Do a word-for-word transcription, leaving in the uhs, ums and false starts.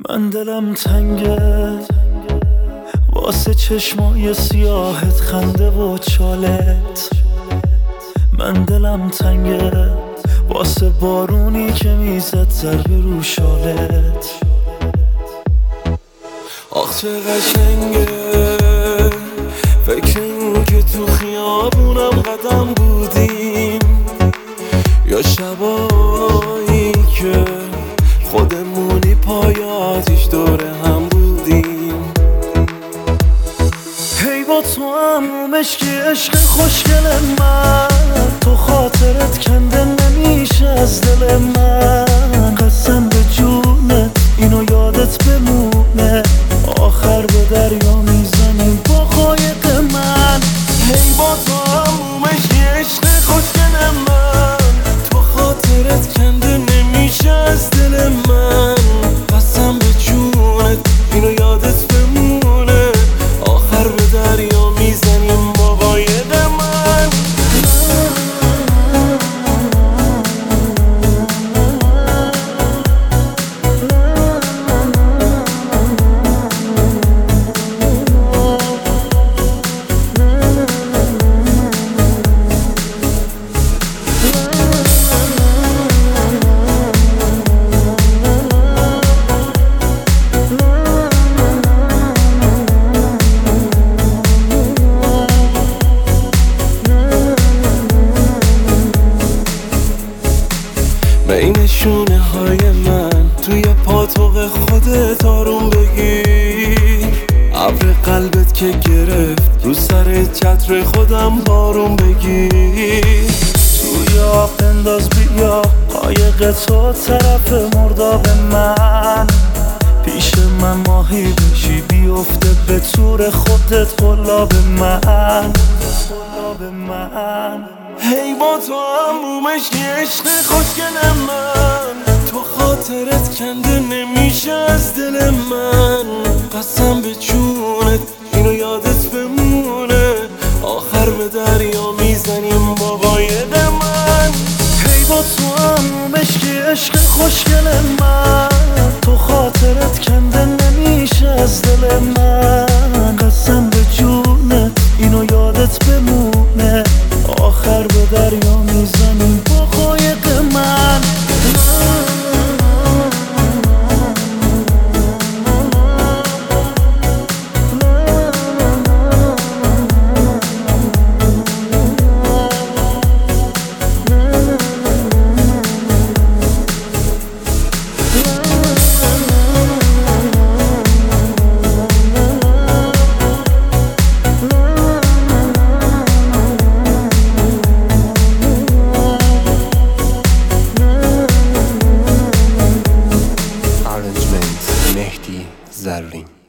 من دلم تنگه واسه چشمای سیاهت، خنده و چالت. من دلم تنگه واسه بارونی که میزد ضربه رو شالت. آخ چه قشنگه فکر این که تو خیابونم قدم بودیم، یا شبایی که خودمونی پای آتیش دوره هم بودیم. هی با تو هم مشکی عشق خوشگل من، تو خاطرت کنده نمیشه از دل من. قسم به جونت اینو یادت بمونه، آخر به دریا میزنیم با قایق من. هی با تو هم مشکی عشق خوشگل من، تو خاطرت کنده نمیشه از دل من. قسم به جونت اینو یادت بمونه، آخر به دریا میزنیم با قایق من. بین شونه های من توی پاتوق خودت آروم بگیر، ابر قلبت که گرفت رو سر چتر خودم بارون بگیر. توی آب انداز بیا قایق تو طرف مرداب من، پیش من ماهی بشی بیفته به طور خودت قلاب من. من هی با تو همومش یه عشق خوشگل من، تو خاطرت کنده نمیشه از دل من. قسم به جونت اینو یادت بمونه، آخر به دریا میزنیم با قایق من. هی با تو همومش یه عشق خوشگل من، تو خاطرت کنده نمیشه از دل من. قسم به جونت اینو یادت بمونه، آخر به دریا میزنیم با قایق من. مهدی زرین.